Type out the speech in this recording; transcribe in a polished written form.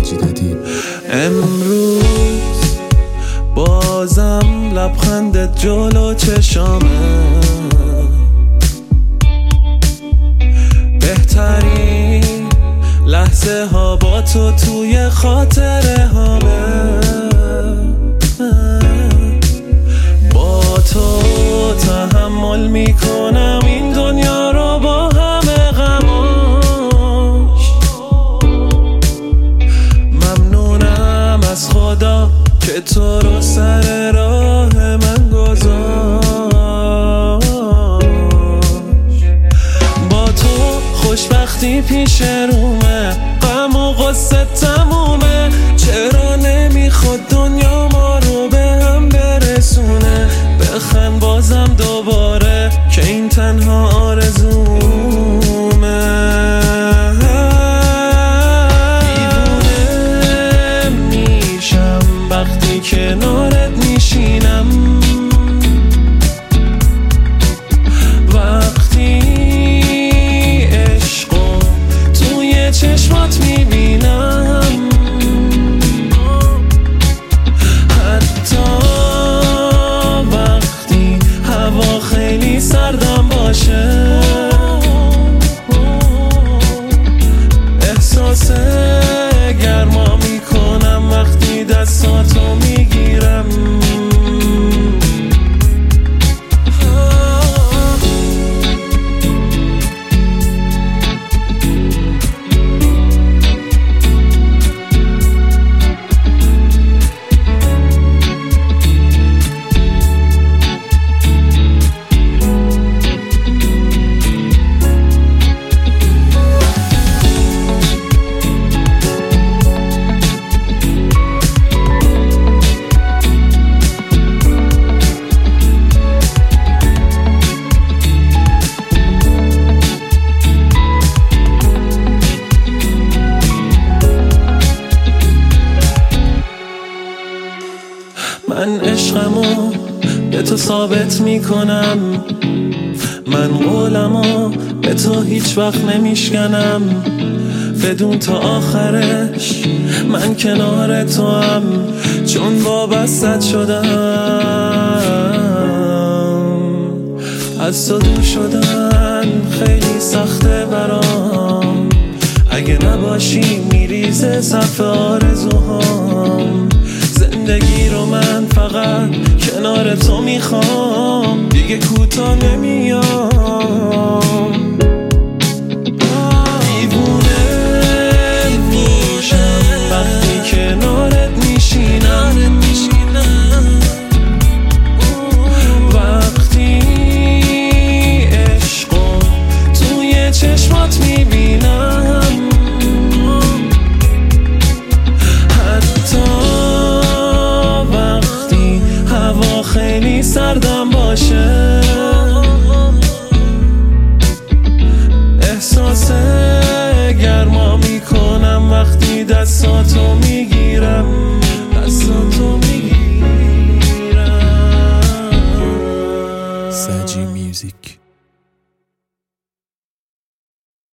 مجیدی. امروز بازم لبخندت جلو چشامه، بهترین لحظه ها با تو توی خاطره هامه. با تو تحمل میکنم این دنیا رو با همه غماش. ممنونم از خدا که تو رو سر راه من گذاشت. با تو خوشبختی پیش رومه، غم و غصه تمومه. چرا نمیخواد دنیا ما رو به هم برسونه؟ بخند بازم دوباره که این تنها آرزومه. دیوونه میشم وقتی کنارت میشینم، وقتی عشقو توی چشمات میبینم، حتی وقتی هوا خیلی سردم باشه. احساس گرما میکنم وقتی دستاتو میگیرم. من عشقمو به تو ثابت میکنم، من قولمو به تو هیچ وقت نمیشکنم. بدون تا آخرش من کنار تو هم، چون وابستت شدم. از تو دور شدن خیلی سخته برام، اگه نباشی میریزه سقف آرزوهام. زندگی رو من فقط کنار تو میخوام، دیگه کوتاه نمیام. دیوونه میشم وقتی کنارت میشینم، وقتی عشقو توی چشمات میبینم، حتی خیلی سردم باشه.